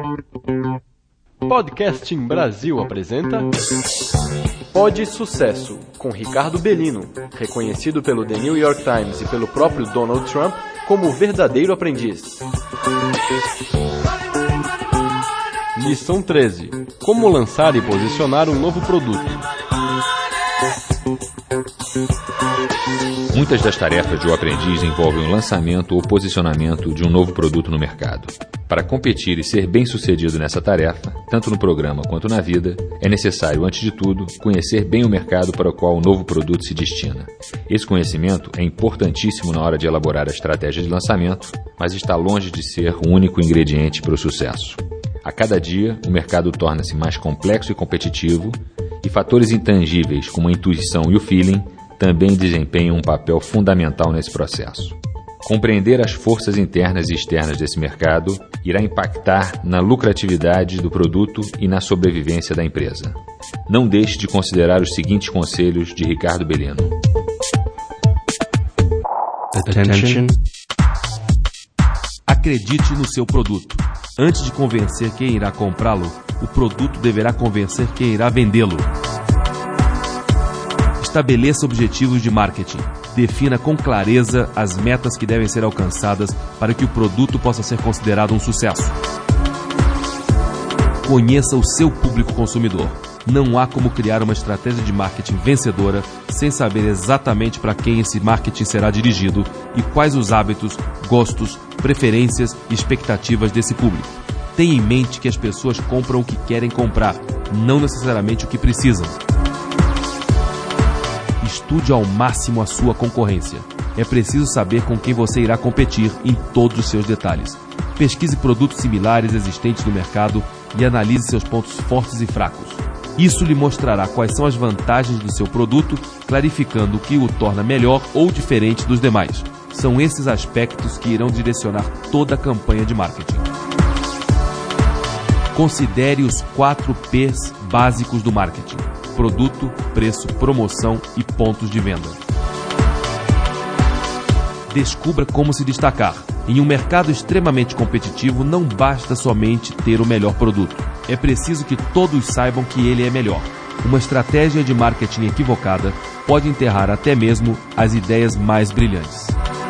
Podcasting Brasil apresenta Pod Sucesso, com Ricardo Bellino, reconhecido pelo The New York Times e pelo próprio Donald Trump como o verdadeiro aprendiz. Lição 13. Como lançar e posicionar um novo produto. Muitas das tarefas de um aprendiz envolvem o lançamento ou posicionamento de um novo produto no mercado. Para competir e ser bem-sucedido nessa tarefa, tanto no programa quanto na vida, é necessário, antes de tudo, conhecer bem o mercado para o qual o novo produto se destina. Esse conhecimento é importantíssimo na hora de elaborar a estratégia de lançamento, mas está longe de ser o único ingrediente para o sucesso. A cada dia, o mercado torna-se mais complexo e competitivo, e fatores intangíveis como a intuição e o feeling também desempenham um papel fundamental nesse processo. Compreender as forças internas e externas desse mercado irá impactar na lucratividade do produto e na sobrevivência da empresa. Não deixe de considerar os seguintes conselhos de Ricardo Bellino. Attention. Acredite no seu produto. Antes de convencer quem irá comprá-lo, o produto deverá convencer quem irá vendê-lo. Estabeleça objetivos de marketing. Defina com clareza as metas que devem ser alcançadas para que o produto possa ser considerado um sucesso. Conheça o seu público consumidor. Não há como criar uma estratégia de marketing vencedora sem saber exatamente para quem esse marketing será dirigido e quais os hábitos, gostos, preferências e expectativas desse público. Tenha em mente que as pessoas compram o que querem comprar, não necessariamente o que precisam. Estude ao máximo a sua concorrência. É preciso saber com quem você irá competir em todos os seus detalhes. Pesquise produtos similares existentes no mercado e analise seus pontos fortes e fracos. Isso lhe mostrará quais são as vantagens do seu produto, clarificando o que o torna melhor ou diferente dos demais. São esses aspectos que irão direcionar toda a campanha de marketing. Considere os 4 P's básicos do marketing: produto, preço, promoção e pontos de venda. Descubra como se destacar. Em um mercado extremamente competitivo, não basta somente ter o melhor produto. É preciso que todos saibam que ele é melhor. Uma estratégia de marketing equivocada pode enterrar até mesmo as ideias mais brilhantes.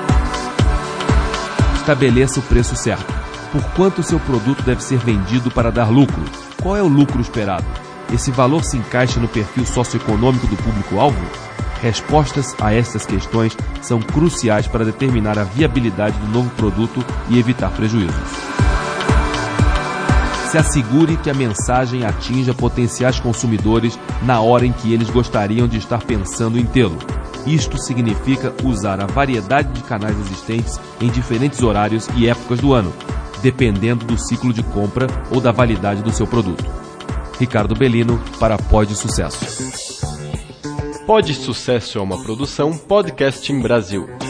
Estabeleça o preço certo. Por quanto o seu produto deve ser vendido para dar lucro? Qual é o lucro esperado? Esse valor se encaixa no perfil socioeconômico do público-alvo? Respostas a estas questões são cruciais para determinar a viabilidade do novo produto e evitar prejuízos. Se assegure que a mensagem atinja potenciais consumidores na hora em que eles gostariam de estar pensando em tê-lo. Isto significa usar a variedade de canais existentes em diferentes horários e épocas do ano, dependendo do ciclo de compra ou da validade do seu produto. Ricardo Bellino para Pod Sucesso. Pod Sucesso é uma produção Podcasting Brasil.